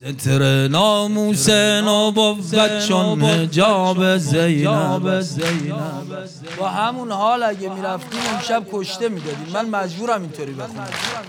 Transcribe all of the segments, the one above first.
ستر ناموس نبوت چون حجاب زینب. با همون حال اگه میرفتیم امشب کشته میدادیم. من مجبورم اینطوری بخونم.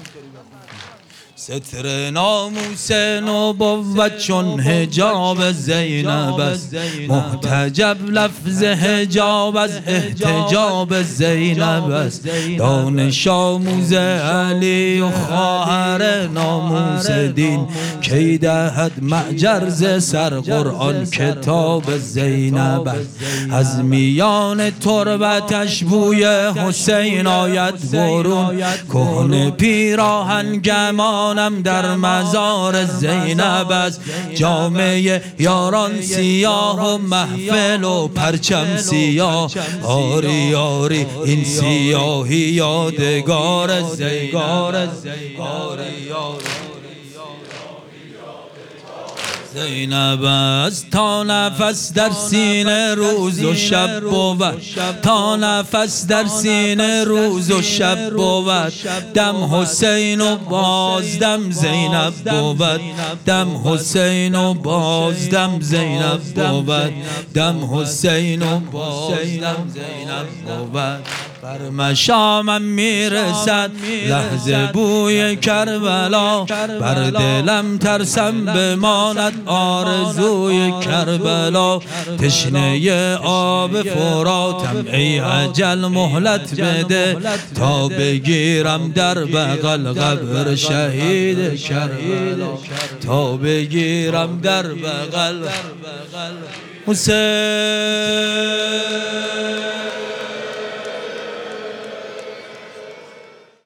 ستر ناموس نبوت چون حجاب زینب است، محتجب لفظ حجاب از احتجاب زینب است. دانش آموز علی و خواهر ناموس دین، کی دهد معجر ز سر قرآن کتاب زینب است. از میان تربتش بوی حسین آید برون، کهنه پیراهن گمان در مزار زینب است. جامعه یاران سیاه و محفل و پرچم سیاه، آری آری این سیاهی یادگار زینب. زینب است تا نفس در سینه روز و شب بود، تا نفس در سینه روز و شب بود. دم حسین و بازدم زینب بود، دم حسین و بازدم زینب بود، دم حسین و بازدم زینب بود. بر مشامم میرسد لحظه بوی کربلا، بر دلم ترسم بماند آرزوی کربلا. تشنه آب فراتم ای اجل مهلت بده، تا بگیرم در بغل قبر شهید کربلا، تا بگیرم در بغل حسین.